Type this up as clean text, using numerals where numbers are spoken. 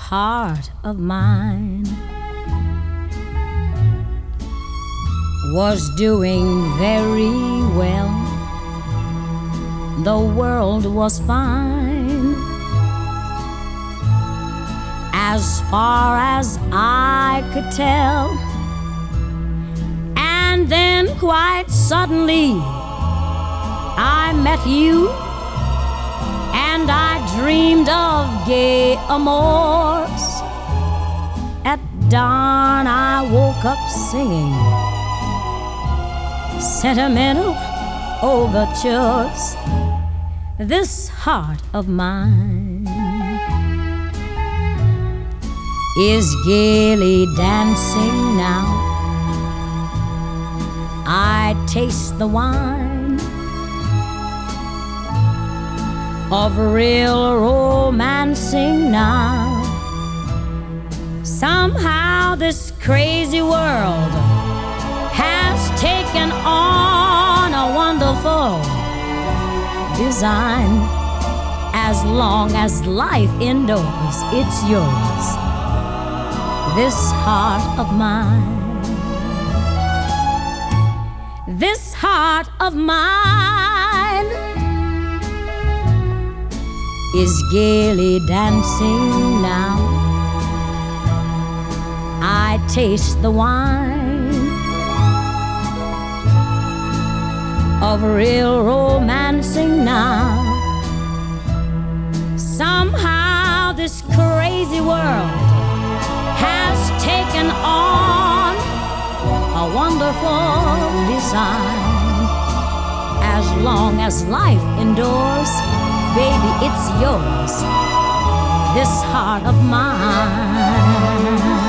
heart of mine was doing very well. The world was fine as far as I could tell. And then quite suddenly I met you, and I dreamed of gay amours. At dawn I woke up singing sentimental overtures. This heart of mine is gaily dancing now. I taste the wine of real romancing now. Somehow this crazy world has taken on a wonderful design. As long as life endures, it's yours, this heart of mine. This heart of mine is gaily dancing now. I taste the wine of real romancing now. Somehow this crazy world has taken on a wonderful design. As long as life endures, baby, it's yours, this heart of mine.